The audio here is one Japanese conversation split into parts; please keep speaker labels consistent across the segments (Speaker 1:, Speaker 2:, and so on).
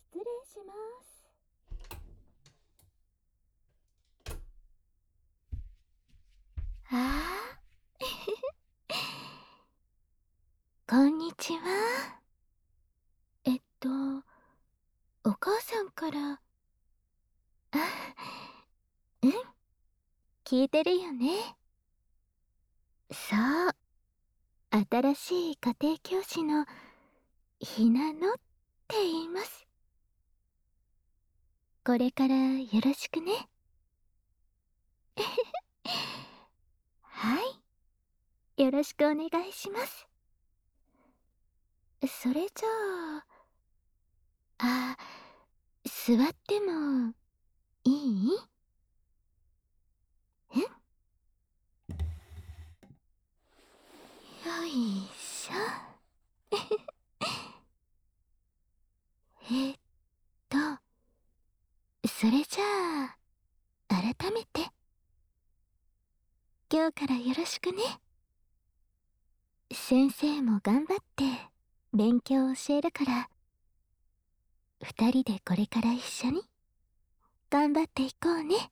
Speaker 1: 失礼します。ああこんにちは。お母さんから。うん、聞いてるよね。そう、新しい家庭教師のひなのって言います。これからよろしくね。はい、よろしくお願いします。それじゃ座ってもいい？よいしょ。えっと、それじゃ改めて、今日からよろしくね。先生も頑張って勉強を教えるから、二人でこれから一緒に頑張っていこうね。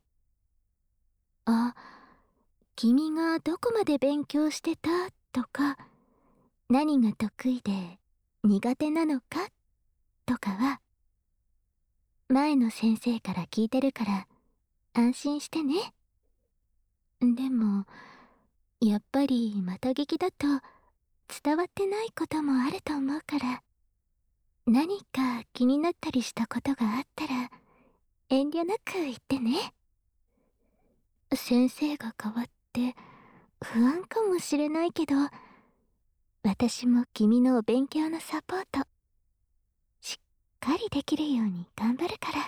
Speaker 1: 君がどこまで勉強してたとか、何が得意で苦手なのかとかは、前の先生から聞いてるから安心してね。でも、やっぱりまた聞きだと伝わってないこともあると思うから、何か気になったりしたことがあったら遠慮なく言ってね。先生が変わって不安かもしれないけど、私も君のお勉強のサポートしっかりできるように頑張るから。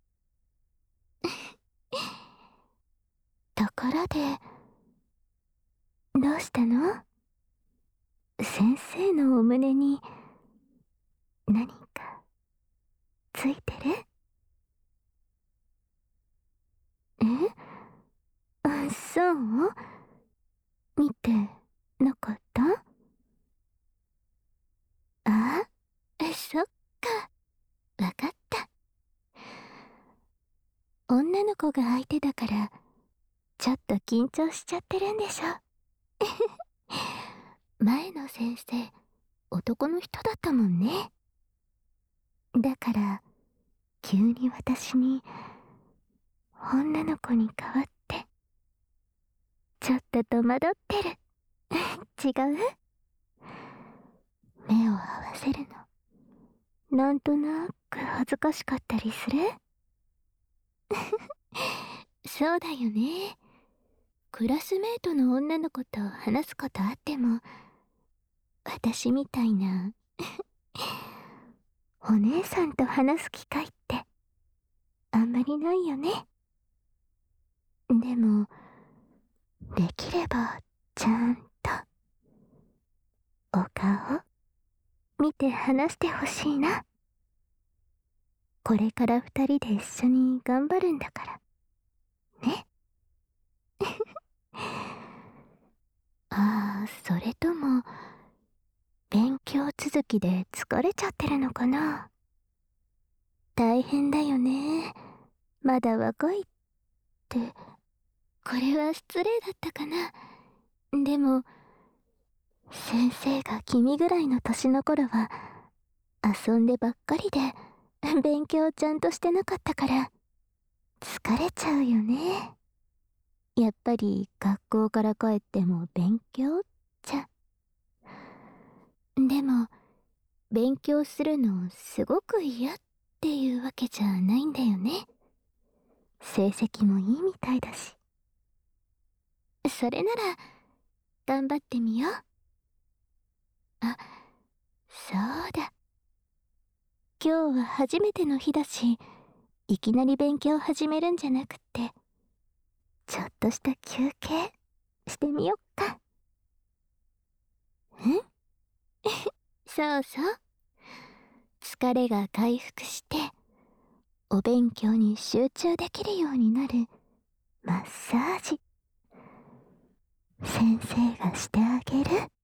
Speaker 1: ところで、どうしたの？先生のお胸に何かついてる？そう？見てなかった？そっか。わかった。女の子が相手だから、ちょっと緊張しちゃってるんでしょ。前の先生、男の人だったもんね。だから、急に私に、女の子に変わって、ちょっと戸惑ってる。違う？目を合わせるの、なんとなく恥ずかしかったりする？そうだよね。クラスメートの女の子と話すことあっても、私みたいなお姉さんと話す機会ってあんまりないよね。でも、できればちゃんとお顔見て話してほしいな。これから二人で一緒に頑張るんだからね。それとも勉強続きで疲れちゃってるのかな。大変だよね。まだ若いって、これは失礼だったかな。でも、先生が君ぐらいの年の頃は、遊んでばっかりで、勉強ちゃんとしてなかったから、疲れちゃうよね。やっぱり学校から帰っても勉強じゃ。でも、勉強するのすごく嫌っていうわけじゃないんだよね。成績もいいみたいだし。それなら、頑張ってみよう。そうだ。今日は初めての日だし、いきなり勉強を始めるんじゃなくって、ちょっとした休憩してみよっか。そうそう。疲れが回復して、お勉強に集中できるようになるマッサージ。先生がしてあげる。